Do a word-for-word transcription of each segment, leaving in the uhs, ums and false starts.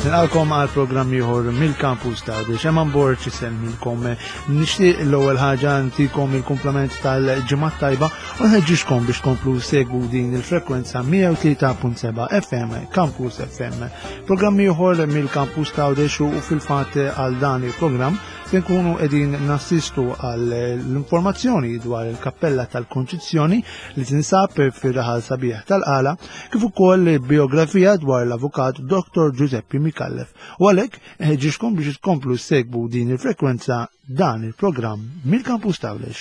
Nilqakom għal programm ieħor mill-Campus ta' Għawdex. Hemm bord xiselmilkom. Nixtieq l-ewwel ħaġa ntikom il-kumplament tal-ġimgħat tajba u nħeġġixkom biex tkomplu segwu din il-frekwenza mija u tlieta punt seba' F M Campus F M. Programm ieħor mill-Campus ta' Għawdex u fil-fatt għal dan il-programm se nkunu qegħdin nassistu għal l-informazzjoni dwar il-Kappella tal-Konċizzjoni li tinsab fir-raħal sabiħ tal-Qala kif ukoll biografija dwar l-Avukat Doktor Giuseppe Mikallef. U għalhekk ħeġġixkom biex tkomplu segwu din il-frekwenza dan il-programm mill-Campus ta' Għawdex.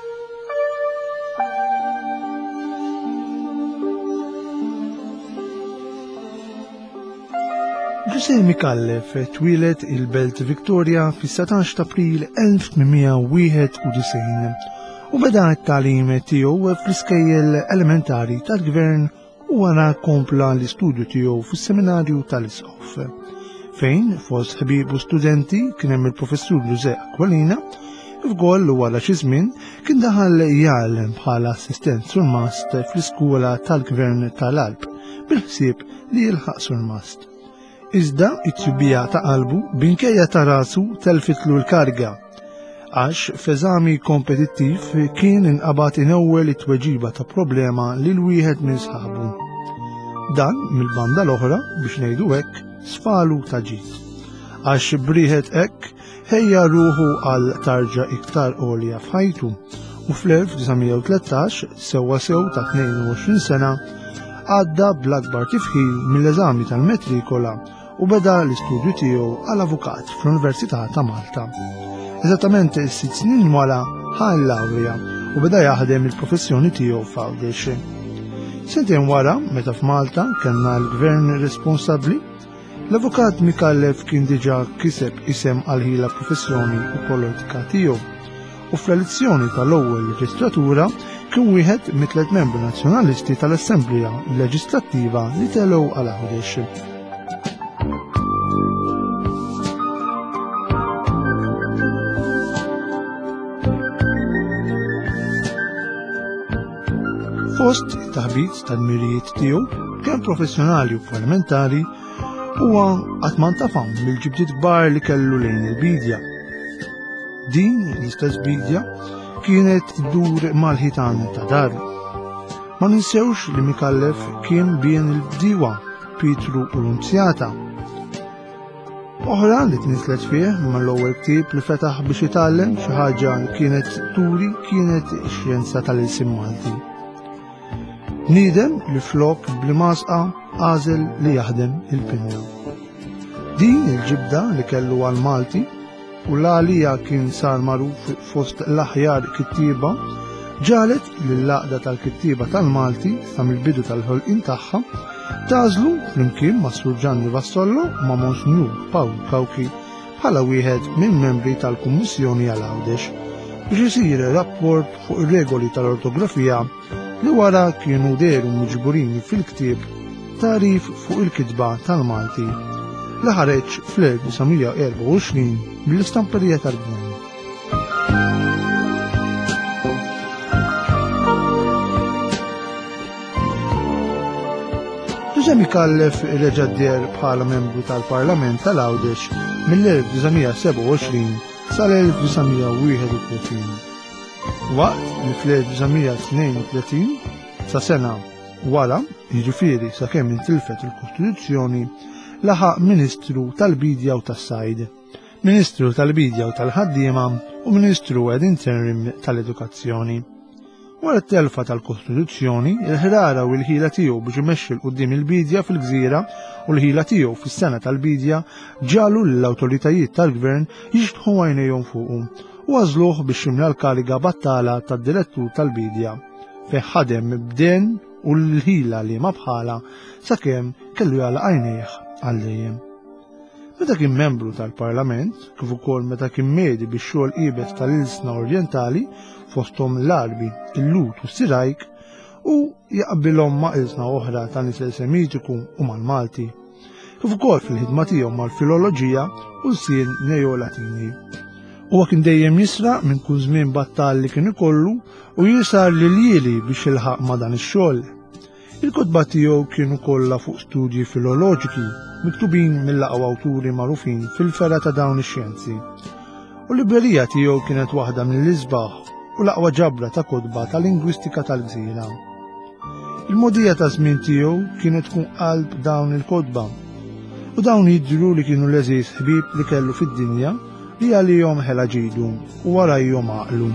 Giuseppe Mikallef twilet il-Belt Victoria fis-satax ta' April elf tminmija wieħed u disgħin u beda t-tagħlim tiegħu fl-iskejjel elementari tal-Gvern u wara kompla l-istudju tiegħu fis-seminarju tal-Isqof, fejn fost ħbieb u studenti kien hemm il-professur José Aquilina, f'goll wara xi żmien kien daħal jgħallem bħala assistent sul-mast fl-iskola tal-Gvern tal-Alp bil-ħsieb li jilħaq sul-mast. Iżda it-tjubija ta' qalbu binkejja ta' rasu telfitlu l-karga, għax f'eżami kompetittiv kien inqabad inewwel it-tweġiba ta' problema li l-wieħed minn sħabu. Dan mill-banda l-oħra biex ngħidu hekk sfalu ta' ġid, għax brieħed hekk ħejja ruħu għal tarġa iktar għolja f'ħajtu u fl-elf tisa' u tlettax sewwa sew ta' tnejn u għoxrin sena għadda bl-akbar tifħil mill-eżami tal-metrikola u beda l-istudju tiegħu għal avukat fl-Università ta' Malta. Eżattament sitt snin wara ħal lawrja u beda jaħdem il-professjoni tiegħu f'Għawdex. Sentejn wara, meta f'Malta kellna l-Gvern responsabbli, l-Avukat Mikallef kien diġà kiseb isem għal-ħila professjoni u politika tiegħu u fl-elezzjoni tal-ewwel reġistratura kien wieħed mit-tliet membri nazzjonalisti tal-Assembleja Leġislattiva li telgħu għal Għawdex. Fost taħbit tal-mirijiet tiegħu kien professjonali u parlamentari huwa qatt ma ntafam mill-ġibdiet kbar li kellu lejn il-bidja. Din l-istess bidja kienet dur mal-ħitan ta' daru. Ma ninsewx li Mikallef kien bien il-bdiewa Pietru u l-Unzjata. Oħra li tnislet fih mal-ewwel ktieb li fetaħ biex jitgħallem xi ħaġa kienet turi kienet ix-xjenza tal-ilsim Malti. Nidem li flok bl-masqa għażel li jaħdem il-pinna. Din il-ġibda li kellu għal Malti u l-għalija kien sar magħruf fost l-aħjar kittiba ġalet li l-laqda tal-kittiba tal-Malti sa mill-bidu tal-ħolqien tagħha tażlu flimkien ma' Sur Gianni Vastollo ma' Monsignur Paul Kawki bħala wieħed minn membri tal-Kummissjoni għal Għawdex biex isir rapport fuq ir-regoli tal-ortografija li wara kienu deru miġburini fil-ktieb tarif fuq il-kitba tal-Malti li ħareġ fl-elf tisa' u erba' u għoxrin mill-Istamperija tal-Gvern. Giuseppe Mikallef reġa' ddeher bħala membru tal-Parlament tal-Għawdex mill-elf tisa' u seba' u għoxrin sal-elf tisa' u wieħed u tletin. Waqt li fl-elf tisa' u tnejn u tletin sa sena wara, jiġifieri sakemm intilfet il-Kostituzzjoni, laħaq Ministru tal-Bidja u tas-Sajd, Ministru tal-Bidja u tal-Ħaddiema u Ministru ad interim tal-Edukazzjoni. Wara t-telfa tal-Kostituzzjoni, il-ħrara u l-ħila tiegħu biex imexxi l quddiem il-bidja fil-Gżira u l-ħila tiegħu fis-sena tal-bidja ġalu lill-awtoritajiet tal-Gvern jixtħu għajnejhom fuqu u għażluh biex jimla l-kariga battala tad-Direttur tal-Bidja fejn ħadem bden u l-ħila li ma bħala sakemm kellu jagħlaq għajnejh għal-dejjem. Meta kien membru tal-Parlament, kif ukoll meta kien medi bix-xogħol qiebes tal-Ilsna Orjentali fosthom l-Arbi, il-Lut u s-Sirajk u jaqbilhom ma' ilsna oħra tan-nies Semitiku u mal-Malti, kif ukoll fil-ħidma tiegħu mal-filoloġija u l-sien Neolatini. Huwa kien dejjem jisraq minn kull żmien battal li kien ikollu u jisar li lieli biex jilħaq ma' dan ix-xogħol. Il-kotba tiegħu kienu kollha fuq studji filoloġiki miktubin mill-aqwa awturi magħrufin fil-fera ta' dawn ix-xjenzi. U l-librerija tiegħu kienet waħda mill-isbaħ u l-aqwa ġabra ta' kotba ta' lingwistika tal-gżira. Il-modija ta' żmien tiegħu kienet tkun qalb dawn il-kotba u dawn jidhru li kienu l-eżiż ħbieb li kellu fid-dinja li għalihom ħela ġidu u warajhom għaqlu.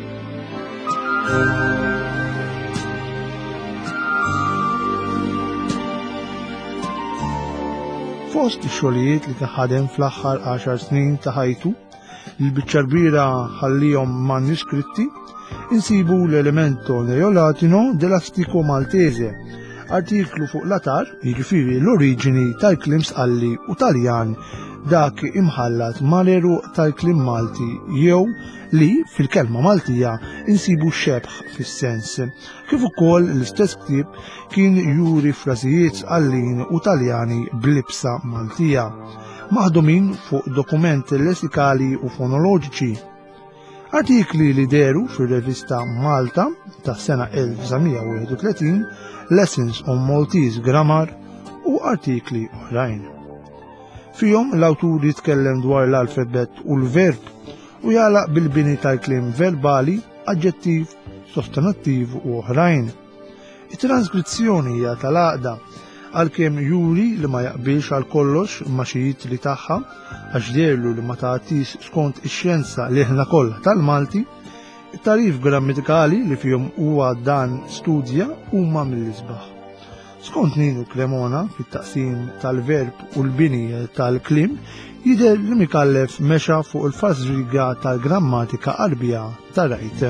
Fost ix-xogħlijiet li ħadem fl-aħħar għaxar snin ta' ħajtu, il-biċċa kbira ħallihom manuskritti, insibu l-elemento neolatino dell'"Astico Maltese", artiklu fuq l-atar, jiġifieri l-oriġini tal-kliem sqalli u Taljan dak imħallat mal-eruq tal-kliem Malti jew li fil-kelma Maltija insibu xebħ fis-sens. Kif ukoll l-istess ktieb kien juri frażijiet sqallin u Taljani bl-ibsa Maltija, maħdumin fuq dokumenti lessikali u fonoloġiċi. Artikli li deru fir-rivista Malta tas sena elf tisa' wieħed u tletin, Lessons on Maltese Grammar u artikli oħrajn. Fihom l-awtur jitkellem dwar l-alfabet u l-verb u jagħlaq bil-bini tal-kliem verbali, aġġettiv, sostanattiv u oħrajn. It-transkrizzjoni hija tal-għaqda għalkemm juri li ma jaqbilx għal kollox ma' xi jitli tagħha għax dierlu li ma tagħtix skont ix-xjenza li aħna kollha tal-Malti, it-tarif grammatikali li fihom huwa dan studja huma mill-isbaħ. Skont Nino Cremona fit-taqsim tal-verb u l-bini tal-kliem jidher li Mikallef mexa fuq il-fażriga tal-grammatika qarbija tar-rajt.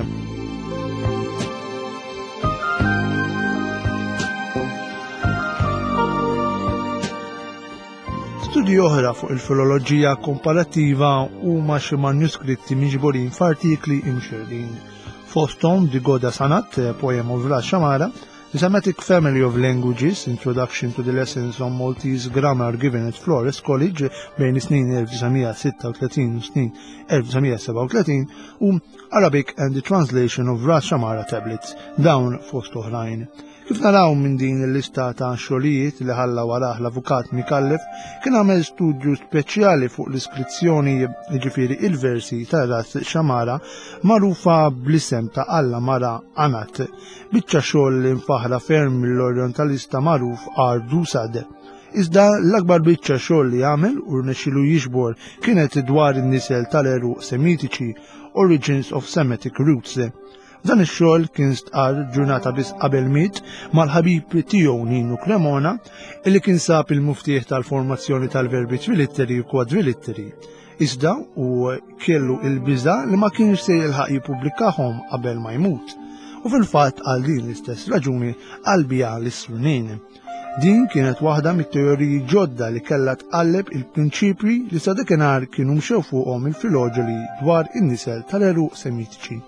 Studji oħra fuq il-filoloġija komparattiva huma xi manuskritti miġburin f'artikli imxerrin. Fosthom Di Goda Sanat, poem of Vlad Xamara, The Semitic Family of Languages, Introduction to the Lessons on Maltese Grammar given at Flores College bejn is-snin elf tisa' sitta u tletin u snin elf tisa' seba' u tletin u Arabic and the Translation of Vlad Xamara Tablets, dawn fost oħrajn. Kif naraw minn din il-lista ta' xogħlijiet li ħalla warah l-avukat Mikallef kien għamel studju speċjali fuq l-iskrizzjoni jiġifieri il-versi ta' Ras Xamara magħrufa bl-isem ta' Alla Mara Anat, biċċa xogħol li nfaħra ferm mill-orjentalista magħruf Ardu Sade. Iżda l-akbar biċċa xogħol li għamel u rnexxielu jiġbor kienet dwar in-nisel tal-eruq Semitiċi, Origins of Semitic Roots. Dan ix-xogħol kien stqar ġurnata biss qabel miet mal-ħabib tiegħu Nino Cremona illi kien sab il-muftieħ tal-formazzjoni tal-verbi twilitteri u kwadrilitteri. Iżda u kellu l-biża' li ma kienx se jilħaq jippubblikahom qabel ma jmut. U fil-fatt għal din l-istess raġuni qalbiha l-isrunin. Din kienet waħda mit-teoriji ġodda li kellha tqalleb il-prinċipji li sa dakinhar kienu mxew fuqhom il-filoloġi dwar in-nisel tal-eruq Semitiċi.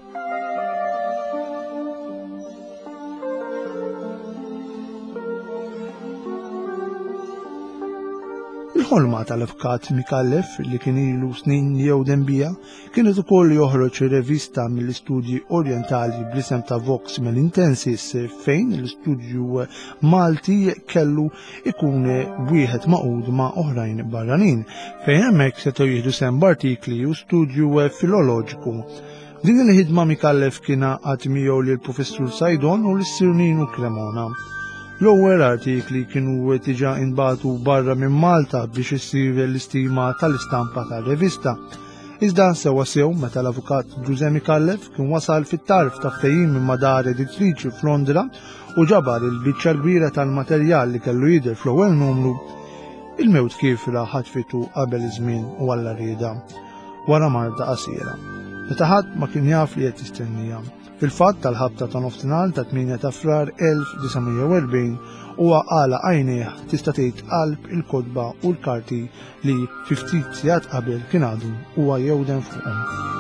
Il-ħolma tal-avukat Mikallef li kien ilu snin jew dembija kienet ukoll joħroġ rivista mill-istudji orjentali bl-isem ta' Vox Melintensis fejn l-istudju Malti kellu ikun wieħed maqud ma' oħrajn barranin fejn hemmhekk setgħu jieħdu sem b'artikli u studju filoloġiku. Din il-ħidma Mikallef kien għad miegħu lill-Professur Sajdon u lis-Sir Nino Cremona. L-ewwel artikli kienu diġà inbagħtu barra minn Malta biex issir l-istima tal-istampa tar-rivista. Iżda sewa sew meta l-avukat Giuseppe Mikallef kien wasal fit-tarf ta' ftehim minn madar editriċi f'Londra u ġabar il-biċċa kbira tal-materjal li kellu jidher fl-ewwel numru, il-mewt kifra ħatfitu qabel iż-żmien u alla rieda wara marda qasira. Meta ħadd ma kien jaf li qed jistennija. Fil-fatt tal-ħabta ta' nofsinhar ta' tminja ta' frar elf tisa' u erbgħin huwa qala għajnejh tista' tgħid qalb il-kotba u l-karti li fi ftit sigħat qabel kien għadu huwa jewden fuqhom.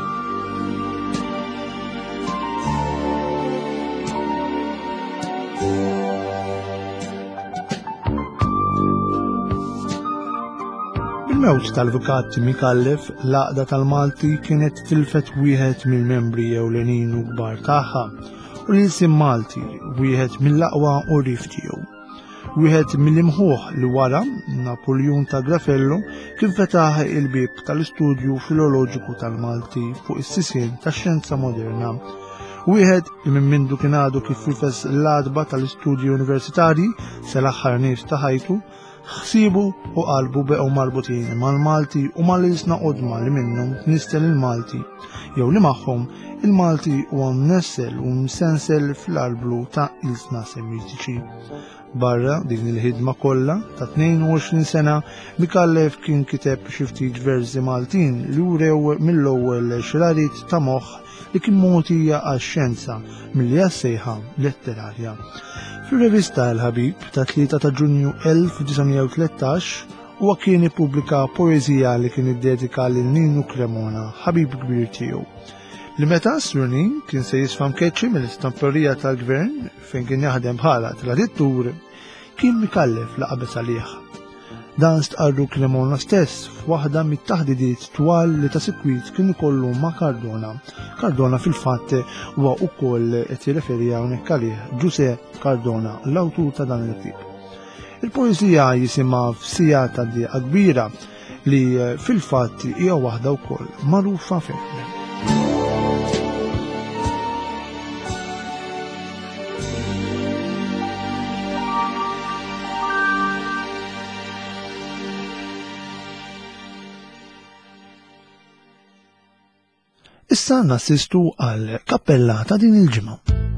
Bil-mewt tal-avukat Mikallef l-għaqda tal-Malti kienet tilfet wieħed mill-membri ewlenin u kbar tagħha u l-isim Malti wieħed mill-aqwa urrif tiegħu. Wieħed mill-imħuħ li wara Napoleon ta' Grafello kien fetaħ il-bib tal-istudju filoloġiku tal-Malti fuq is-sisien tax-xjenza moderna. Wieħed li minn mindu kien għadu kif rifes l-adba tal-istudji universitarji sal-aħħar nies ta' ħajtu, ħsibu u qalbu beqgħu marbutin mal-Malti u mal-ilsna qodma li minnhom nistel il-Malti, jew li magħhom il-Malti huwa mnessel u msensel fl-qalblu ta' ilsna semitiċi. Barra din il-ħidma kollha ta' tnejn u għoxrin sena Mikallef kien kiteb xi ftit versi Maltin li wrew mill-ewwel xrarit ta' moħħ li kien mogħtija għax-xjenza milli għas-sejħa letterarja. Fir-rivista L-Ħabib ta' tlieta ta' Ġunju elf wtisiegħemija u tlettax huwa kien ippubblika poeżija li kien iddedika lil Ninu Cremona, ħabib kbir tiegħu. Li meta Srunin kien se jisfam keċċi mill-istamperija tal-gvern fejn kien jaħdem bħala tradittur, kien Mikallef laqabes għalih. Dan stqarru Cremona stess f'waħda mit-taħdidiet twal li ta' sikwit kien ikollu ma' Cardona. Cardona fil-fatt huwa wkoll qed jirreferi hawnhekk għalih Giuseppe Cardona, l-awtur ta' dan il-ktieb. Il-poeżija jisimha Fsija ta' Dieqa Kbira li fil-fatt hija waħda wkoll magħrufa ferm. Issa nassistu għal kappella ta' din il-ġimgħa.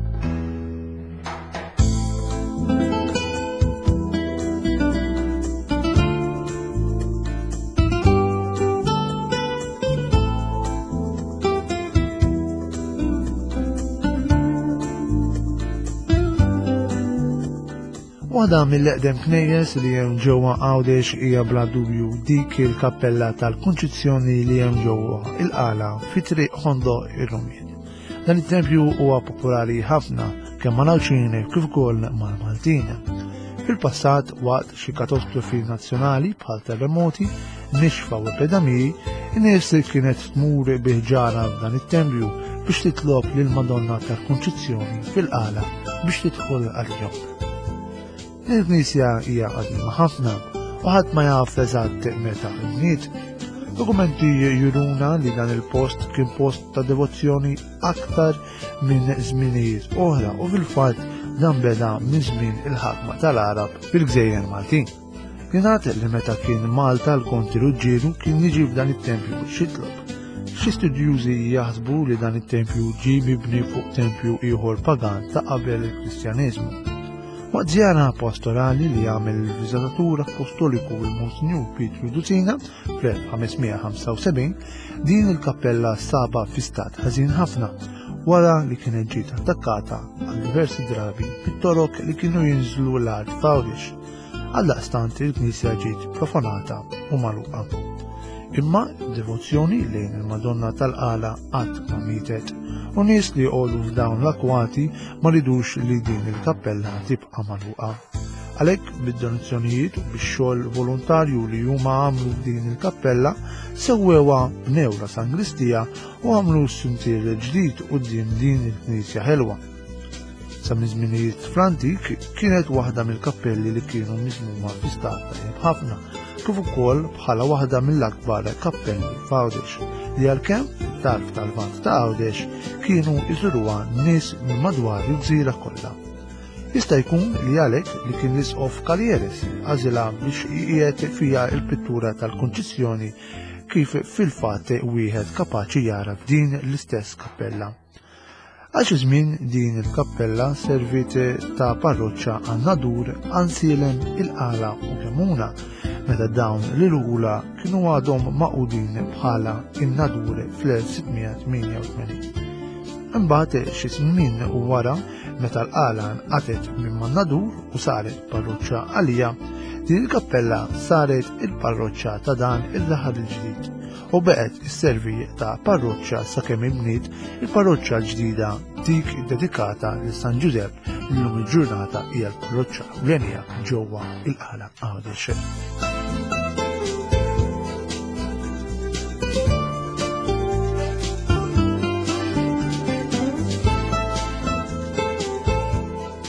Waħda mill-eqdem knejjes li hemm ġewwa Għawdex hija bla dubju dik il-kappella tal-Kunċizzjoni li hemm ġewwa il-qala fi triq Ħondo ir-Rumien. Dan it-tempju huwa popolari ħafna kemm mal-Għawċini kif ukoll mal-Maltin. Fil-passat waqt xi katastrofi nazzjonali bħal terremoti, nixfa u epidemiji, in-nies kienet tmur biħġara f'dan it-tempju biex titlob lil Madonna tal-Kunċizzjoni fil-qala biex tidħol għalihom. Il-Knisja hija qadima ħafna u ħadd ma jaf eżatt meta bniet. Dokumenti juruna li dan il-post kien post ta' devozzjoni aktar minn żminijiet oħra u fil-fatt dan beda minn żmien il-ħakma tal-Arab fil-Gżejjer Maltin. Jingħad li meta kien Malta l-konti Ruġġieru kien jiġi f'dan it-tempju biex jitlob. Xi studjużi jaħsbu li dan it-tempju ġie mibni fuq tempju ieħor pagan ta' qabel il-Kristjaneżmu. Waqt żjara pastorali li għamel il-Viżitatur Apostoliku il-Monsinjur Pietru Duzzina fl-ħamesmija ħamsa u sebgħin, din il-kappella saba fi stat ħażin ħafna wara li kienet ġiet attakkata għal diversi drabi bit-toroq li kienu jinżlu l-art f'Għawdex. Għaldaqstant il-Knisja ġiet profanata u magħluqa. Imma devozzjoni lejn il-Madonna tal-Qala qatt ma mietet u nies li jqogħdu f'dawn l-akwati ma ridux li din il-kappella tibqa' magħluqa. Għalhekk bid-donazzjonijiet u bix-xogħol volontarju li huma għamlu f'din il-kappella sewwewa b'newra sangristija u għamlu s-suntier ġdid quddiem din il-Knisja ħelwa. Sa minn żminijiet fl-antik kienet waħda mill-kappelli li kienu miżmuma fi stat tajjeb ħafna, kif ukoll bħala waħda mill-akbar kappelli f'Għawdex li għalkemm tarf tal-vant ta' Għawdex kienu jżuruha nies minn madwar il-gżira kollha. Jista' jkun li għalhekk li kien l-isqof Kalieres għażilha biex qiegħed fiha l-pittura tal-Kunċizzjoni kif fil-fatt wieħed kapaċi jara f'din l-istess kappella. Għal xi żmien din il-kappella servit ta' parroċċa għan-Nadur, Ansilem, il-Qala u Cremona, meta dawn l-ula kienu għadhom maqudin bħala in-Nadur fl-elf sittmija tminja u tmenin. Imbagħad xi snin wara meta l-Qala nqatet minn man-Nadur u saret parroċċa għalija, din il-kappella saret il-parroċċa ta' dan il-daħal il-ġdid u beqgħet isservi ta' parroċċa sakemm ibniet il-parroċċa l-ġdida dik dedikata lil San Giuseppe li llum il-ġurnata hija l-parroċċa ewlenija ġewwa il-Qala Għawdex.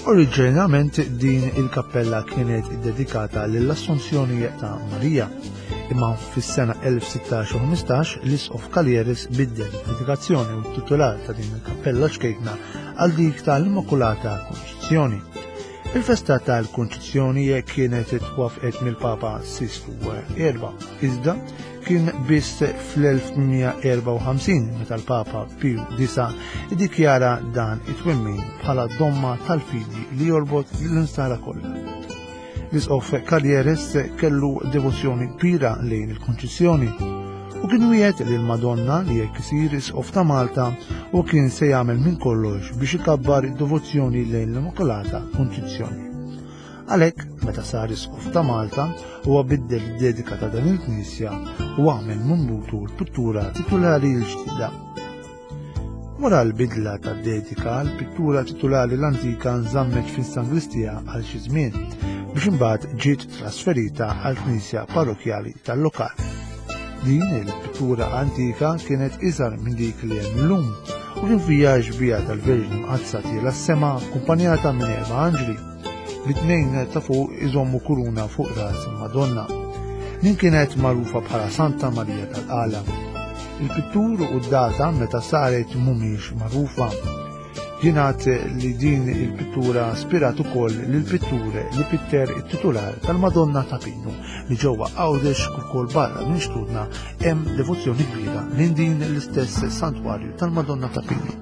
Oriġinarjament din il-kappella kienet dedikata lill-Assunzjoni ta' Marija, imma fis-sena elf sittax u ħmistax l-Isqof Kaljeres biddel il-dedikazzjoni u t-titular ta' din il-kappella xkejkna għal dik tal-Immakulata Konċizzjoni. Il-festa tal-Konċizzjoni kienet twafqet mill-Papa Sistu erba', iżda kien biss fl-elf tminja erba' u ħamsin meta l-Papa Piju disa' iddikjara dan it-twemmin bħala domma tal-fidi li jorbot l-instara kollha. L-Isqof Kaljeres kellu devozzjoni kbira lejn il-Konċizzjoni u kien wieħed li l-Madonna li jekk isir Isqof ta' Malta u kien se jagħmel minn kollox biex ikabbar id-devozzjoni lejn l-Immakulata Konċizzjoni. Għalhekk, meta sar Isqof ta' Malta, huwa biddel id-dedika ta' dan il-Knisja u għamel mumbutu l-pittura titolari l-ġdida. Wara l-bidla ta' dedika, l-pittura titolari l-antika nżammet fis-Sangristija għal xi żmien biex imbagħad ġiet trasferita għall Knisja Parrokjali tal-lokal. Din il-pittura antika kienet iżgħar minn dik li hemm illum u kien fiha ġbija tal-Verġni mqazzati las-sema akkumpanjata minn erba' anġli. L-itnejn ta' fuq iżommu kuruna fuq ras il-Madonna. Din kienet magħrufa bħala Santa Marija tal-Qala. Il-pittur u d-data meta saret mhumiex magħrufa. Jingħad li din il-pittura spirat ukoll lill-pittur li pitter it-titular tal-Madonna ta' Pinu li ġewwa Għawdex ukoll barra minn Xtudna hemm devozzjoni kbira lejn din l-istess santwarju tal-Madonna ta' Pinu.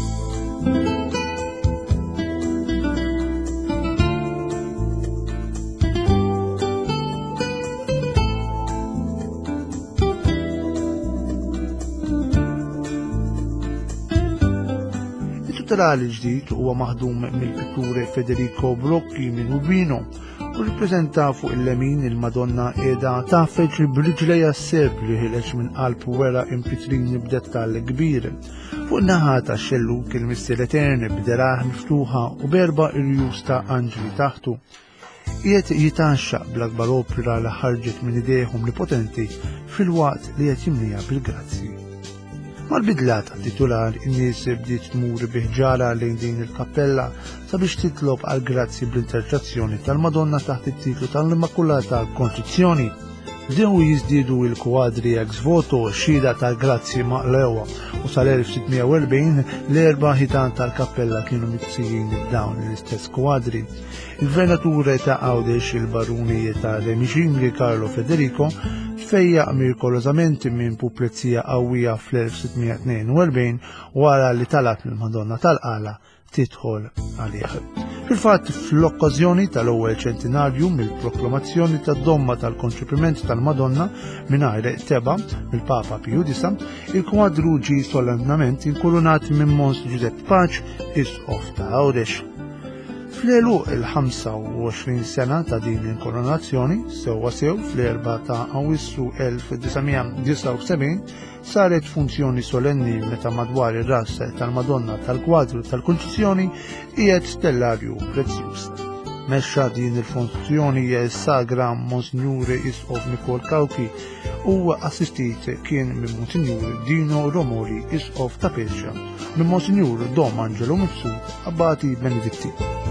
Il-titolari l-ġdid huwa maħdum mill-pittur Federico Brocchi minn Urbino u rippreżenta fuq il-lemin il-Madonna qiegħda tafeġ b'riġlejha s-serb li ħileġ minn qalb wera impitrini b'dettall kbir. Fuq in-naħa tax-xelluk il-Missier Etern b'deraħ miftuħa u b'erba' irjus ta' anġli taħtu. Qiegħed jitaxxaq bl-akbar opera li ħarġet minn idejhom li potenti fil-waqt li qed jimlija bil-grazzi. Mal-bidla ta' titular, in-nies bdiet tmur biħġara lejn din il-kappella sabiex titlob għal grazzi bl-interċazzjoni tal-Madonna taħt it-titlu tal-Immakulata Konċizzjoni. Bdew jiżdiedu l-kwadri ex voto xhieda tal-grazzi maqlewa u sal-elf sittmija u erbgħin l-erba' ħitan tal-kappella kienu mitsijin b'dawn l-istess kwadri. Il-Gvernatur ta' Għawdex il-Baruni ta' Remixingli Carlo Federico tfejjaq mirakolosament minn puplezija qawwija fl-elf sittmija tnejn u erbgħin wara li talab lill-Madonna tal-Qala tidħol għalih. Fil-fatt, fl-okkażjoni tal-ewwel ċentinarju mill-proklamazzjoni tad-domma tal-konċepiment tal-Madonna mingħajr teba mill-Papa Piju disa', il-kwadru ġie solennament inkurunat minn Mons Giuseppe Paċ, Isqof ta' Għawdex. Fl-għeluq il-ħamsa u għoxrin sena ta' din l-inkoronazzjoni, sewwa sew fl-erba' ta' Awwissu elf disajnmija disa' u sebgħin, saret funzjoni solenni meta madwar ir-ras tal-Madonna tal-kwadru tal-Konċizzjoni qiegħed stellarju prezzjuż. Mexxa din il-funzjoni sagra Monsignur Isqof Nikol Kawki u assistit kien minn Monsignur Dino Romoli Isqof ta' Pescia minn Monsignur Dom Angelo Mifsud Abbati Benedetti.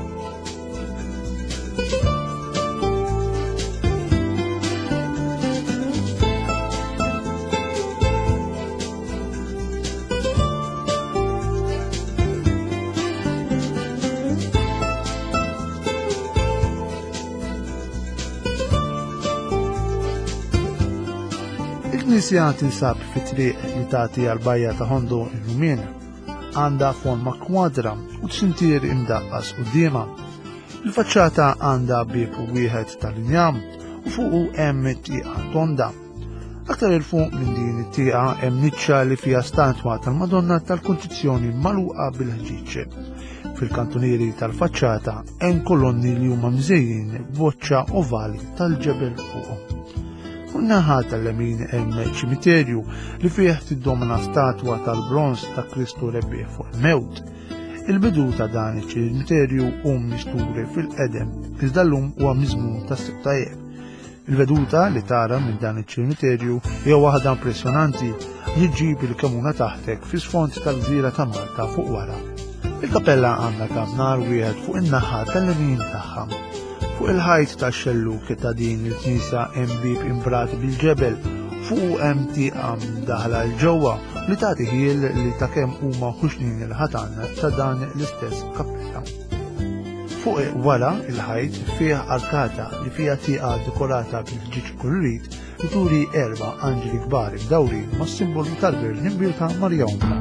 Il-Knisja tinsab fit-triq li tagħti għall-bajja ta' Hondo il-Lumien. Għandha forma kwadra u tsintier imdaqqas qudiema. Il-faċċata għandha bieb wieħed tal-injam u fuqu hemm tieqa tonda. Aktar il fuq minn din it-tieqa hemm niċċa li fiha statwa tal-Madonna tal-Konċizzjoni magħluqa bil-ħġiġ. Fil-kantunieri tal-faċċata hemm kolonni li huma mżejjin b'boċċa ovali tal-ġebel fuq. Naħa tal-lemin hemm ċimiterju li fih tiddomna statwa tal-bronz ta' Kristu rebbieħ fuq il-mewt. Il-bidu ta' dan iċ-ċimiterju hu misturi fil-qedem, iżda llum huwa miżmum ta' sibtajjeb. Il-veduta li tara minn dan iċ-ċimiterju hija waħda impressjonanti li ġġib il-kamuna taħtek fi sfond tal-gżira ta' Malta fuq wara. Il-kappella għandha kamnar wieħed fuq in-naħa tal-lemin tagħha. Fuq il-ħajt tax-xelluk ta' din il-knisja hemm bib imbrat bil-ġebel, fuq hemm tieqa daħla l-ġewwa li tagħti ħiel li ta' kemm huma ħuxnin il-ħatan ta' dan l-istess kappella. Fuq wara il-ħajt fih arkata li fiha tieqa dekorata bil-ġiġ kolorit li turi erba' anġeli kbar mdawrin mas-simbolu tal-Verġin Birka Marja Umma.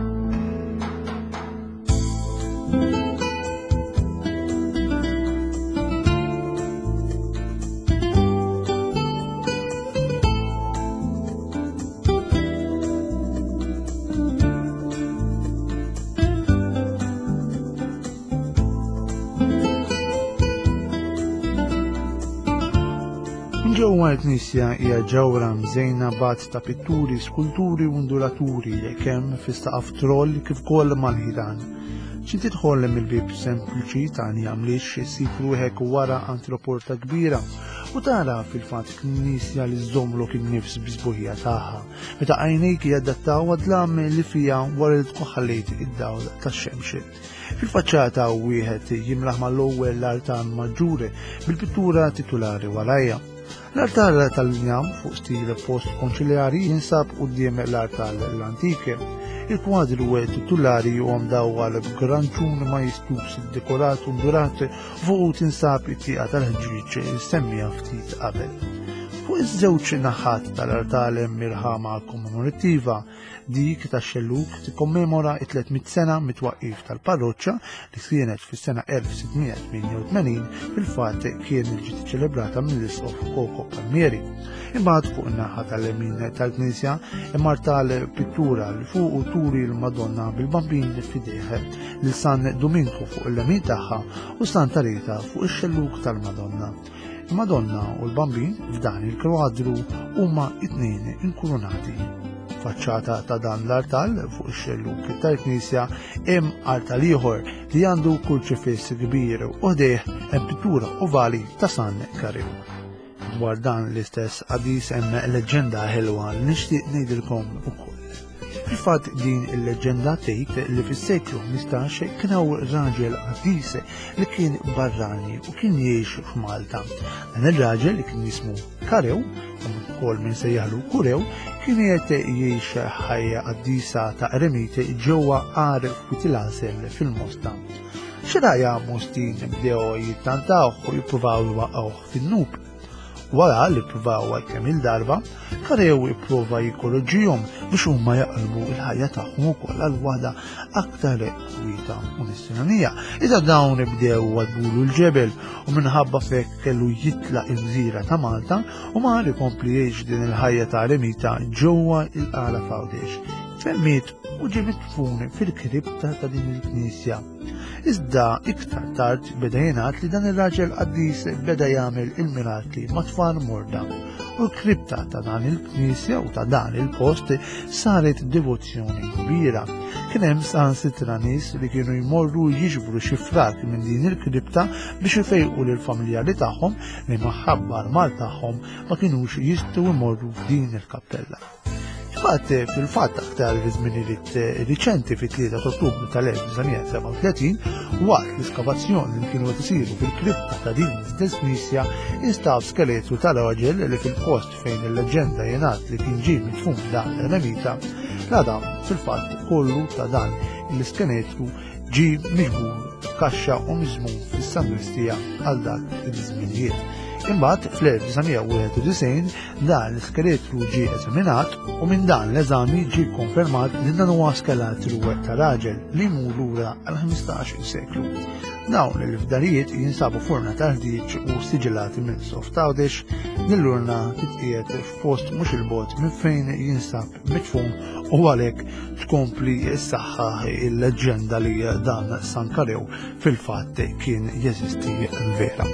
Ġewwa l-knisja hija ġewra mżejna b'għadd ta' pitturi, skulturi u nduraturi kemm fis-saqaf troll kif ukoll mal-ħitan. Xi tidħol mill-bib sempliċi ta' għamlix issib ruħek wara antroporta kbira u tara fil-fatt knisja li żommlok in-nifs biżbuħija tagħha meta għajnejk jadattaw għadlam li fija wara li tkun ħallejt id-dawl tax-xemx. Fil-faċċata wieħed jimlaħ mal-ewwel l-artan maġġuri bil-pittura titolari warajja. L-altar tal-linjam fuq stil post-konċiljari jinsab quddiem l-altar l-antike. Il-kwadru titolari huwa mdawwal b'granċun majstubs dekorat u ndurat fuq tinsab it-tieqa tal-ħġiġ semmija ftit qabel. Fuq iż-żewġ naħat tal-altar mirħama kommemorattiva dik tax-xelluk tikkommemora t-tlietmit sena mit-twaqqif tal-parroċċja li kienet fis-sena elf sittmija tminja u tmenin fil-fatt kien ġiet iċċelebrata mill-isqof Koko Palmieri. Imbagħad fuq in-naħa tal-lemin tal-Knisja hemm tal-pittura li fuq turi l-Madonna bil-bambin f'idejh lil San Domingo fuq il-lemin tagħha u Santa Rita fuq ix-xelluk tal-Madonna. Il-Madonna u l-bambin f'dan il-kwadru huma t-tnejn inkurunati. Faċċata ta' dan l-artal fuq ix-xelluk tal-Knisja hemm artal ieħor li għandu kurċifiss kbir u ħdejh hemm pittura ovali ta' San Karew. Dwar dan l-istess qadis hemm leġġenda ħelwa li nixtieq ngħidilkom ukoll. Fil-fatt din il-leġġenda tgħid li fis-seklu ħmistax kien hawn raġel qadis li kien barrani u kien jgħix f'Malta. Dan ir-raġel li kien jismu Karew, ukoll min sejjaħlu Kurew, kien qed jgħix ħajja qaddisa ta' eremiti ġewwa qar f'Kwietilasem fil-Mosta. Xi Mostin bdew jittantawh u jippruvaw iwaqqgħuh fin-nub. Wara li ppruvaw kemm il-darba, Karew ipprova jikkoroġġihom biex huma jaqalbu l-ħajja tagħhom ukoll għal waħda aktar kwieta u nissinanija. Iżda dawn bdew wadbulu l-ġebel u minħabba fekk kellu jitlaq il-gżira ta' Malta u mar ikompli jgħix din il-ħajja ta' eremita ġewwa il-qala Fawdex. Femmiet u ġie mitfun fil-kripta ta' din il-Knisja. Iżda iktar tard beda jingħad li dan ir-raġel qaddis beda jagħmel il-mirakli ma' tfal morda u l-kripta ta' dan il-Knisja u ta' dan il-post saret devozzjoni kbira. Kien hemm sansitra nies li kienu jmorru jiġbru xi frak minn din il-kripta biex ifejqu lill-familjari tagħhom li minħabba l-mal tagħhom ma kinux jistgħu jmorru f'din il-kappella. Fil-fatt aktar żminijiet riċenti fit-tlieta ta' Ottubru tal-elf tisa seba' u tletin waqt l-iskavazzjoni li kienu qed isiru fil-kripta ta' din l-istess Knisja instab skeletru ta' raġel li fil-post fejn il-leġenda jingħad li kien ġie mitfun dan l-eremita l-adam fil-fatt kollu ta' dan l-iskeletru ġie miġbur kaxxa u miżmum fis-sangristija għal dak iż-żminijiet. Imbagħad fl-elf tisa wieħed u disgħin dan l-iskeletru ġie eżaminat u minn dan l-eżami ġie kkonfermat li dan huwa skeletru ta' raġel li jmur lura għal ħmistax-il seklu. Dawn il-fdarijiet jinsabu f'urna ta' ħdiġ u siġillati minn sof Fawdex, din l-urna titqiegħed f'post mhux il-bogħod minn fejn jinsab mitfun u għalhekk tkompli ssaħħaħ il-leġġenda li dan San Karew fil-fatt kien jeżisti vera.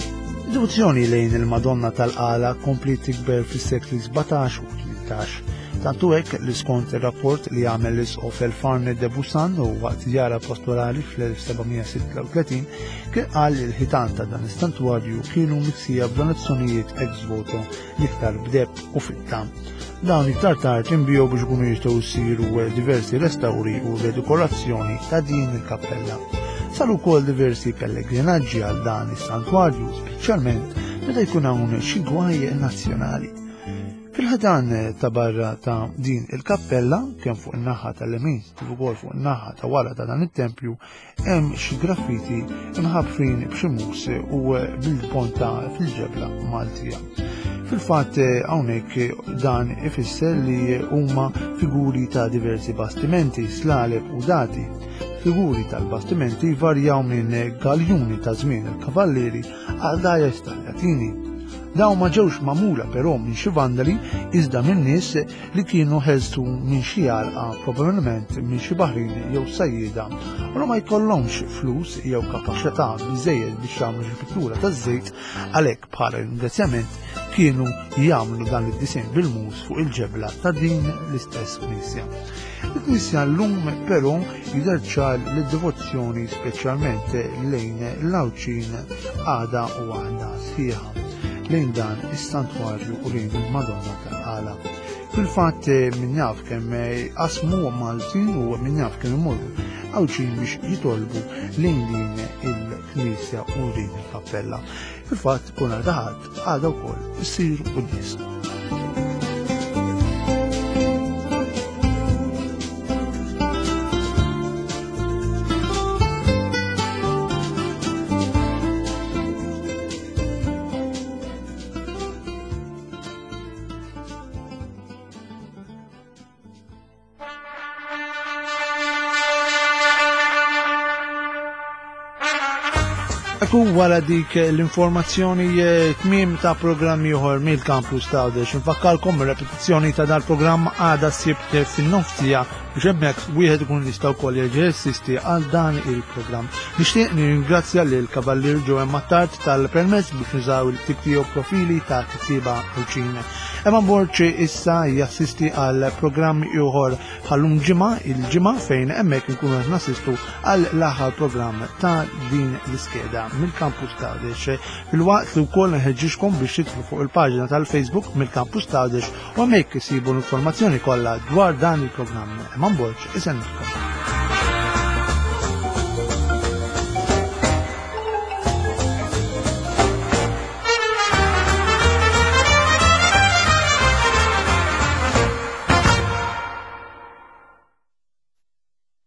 Devozzjoni lejn il-Madonna tal-Qala kompli tikber fis-sekli sebatax u tmintax. Tantu hekk li skont ir-rapport li għamel l-isqo fil-Farne de Busan u waqt żjara pastorali fl-elf sebgħimija sitta u tletin kien qal li l-ħitan ta' dan is-santwarju kienu miksija b'donazzjonijiet ex voto l-iktar b'deb u fitta. Dawn iktar tard inbiegħu biex ikunu jistgħu jsiru diversi restawri u redekorazzjoni ta' din il-kappella. Saru wkoll diversi pellegrinaġġi għal dan is-santwarju, speċjalment meta jkun hawn xi gwajje nazzjonali. Fil-ħadan ta' barra ta' din il-kappella, kemm fuq in-naħa tal-lemin kif ukoll fuq in-naħa ta' wara ta' dan it-tempju, hemm xi graffiti imħabbrin b'xi mus u bil-ponta fil-ġebla Maltija. Fil-fatt hawnhekk dan ifisser li huma figuri ta' diversi bastimenti, slaleb u dati. Figuri tal-bastimenti varjaw minn galjuni ta' żmien il-kavalleri għal dajes tal-Latini. Dawn ma ġewx magħmula però minn xi vandali iżda minn nies li kienu ħelsu minn xi għalqa probabbilment minn xi baħrin jew sajjieda u ma jkollhomx flus jew kapaċità biżejjed biex jagħmlu xi pittura taż-żejt għalhekk bħala ringrazzjament kienu jagħmlu dan id-disinn bil-mus fuq il-ġebla ta' din l-istess knisja. Il-knisja llum però jidher ċar li d-devozzjoni speċjalment lejn l-Awċin għada u għandha sħiħa lejn dan is-santwarju u lejn il-Madonna tal-Qala. Fil-fatt min jaf kemm qasmu Maltin u min jaf kemm imorru Awċin biex jitolbu lejn din il-knisja u din il-kappella. Fil-fatt kun għadaħat għada wkoll issir qudies. Ekku wara dik l-informazzjoni tmiem ta' programmi oħor mill-Campus ta' Għawdex. Nfakkarkom ir-repetizzjoni ta' dal-programm għada sibt fin-nofsija biex hemmhekk wieħed ikun jista' wkoll jerġa' jassisti għal dan il-programm. Nixtieq nirringrazzja lil Kavallier Joe Mattart tal-permess biex nużaw il-tiktiju profili ta' kittieba Awċin. Emma Borċi issa jassisti għal programmi oħor bħallum ġimgħa il-ġimgħa fejn hemmhekk inkunu qed nassistu għal l-aħħar programm ta' din l-iskeda mill-Campus ta' Għawdex. Fil-waqt li wkoll nħeġġixkom biex tidħlu fuq il-paġina tal-Facebook mill-Campus ta' Għawdex u hemmhekk isibu l-informazzjoni kollha dwar dan il-programm. Emma Borċi isennilkom.